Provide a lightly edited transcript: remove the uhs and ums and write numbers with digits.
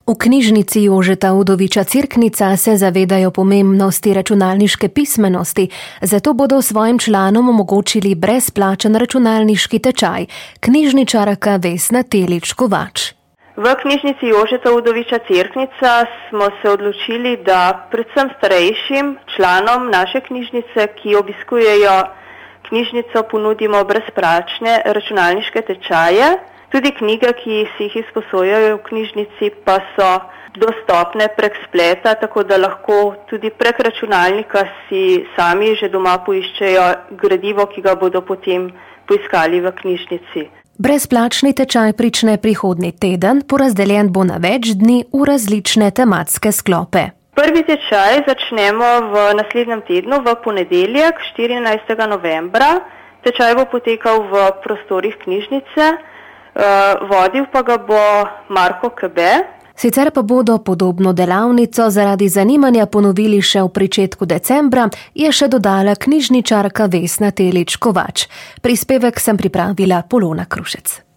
V knjižnici Jožeta Udoviča Cirknica se zavedajo pomembnosti računalniške pismenosti, zato bodo svojim članom omogočili brezplačen računalniški tečaj. Knjižničarka Vesna Telič Kovač. V knjižnici Jožeta Udoviča Cirknica smo se odločili, da predvsem starejšim članom naše knjižnice, ki obiskujejo knjižnico, ponudimo brezplačne računalniške tečaje. Tudi knjige, ki si jih izposojajo v knjižnici, pa so dostopne prek spleta, tako da lahko tudi prek računalnika si sami že doma poiščejo gradivo, ki ga bodo potem poiskali v knjižnici. Brezplačni tečaj prične prihodnji teden, porazdeljen bo na več dni v različne tematske sklope. Prvi tečaj začnemo v naslednjem tednu, v ponedeljek, 14. novembra. Tečaj bo potekal v prostorih knjižnice. Vodil pa ga bo Marko Kebe. Sicer pa bodo podobno delavnico zaradi zanimanja ponovili še v pričetku decembra, je še dodala knjižničarka Vesna Telič Kovač. Prispevek sem pripravila Polona Krušec.